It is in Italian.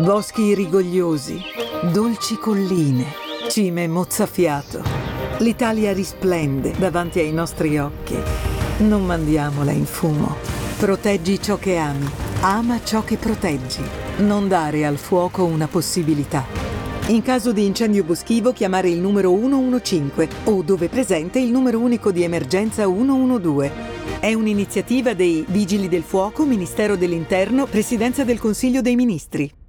Boschi rigogliosi, dolci colline, cime mozzafiato. L'Italia risplende davanti ai nostri occhi. Non mandiamola in fumo. Proteggi ciò che ami. Ama ciò che proteggi. Non dare al fuoco una possibilità. In caso di incendio boschivo chiamare il numero 115 o, dove presente, il numero unico di emergenza 112. È un'iniziativa dei Vigili del Fuoco, Ministero dell'Interno, Presidenza del Consiglio dei Ministri.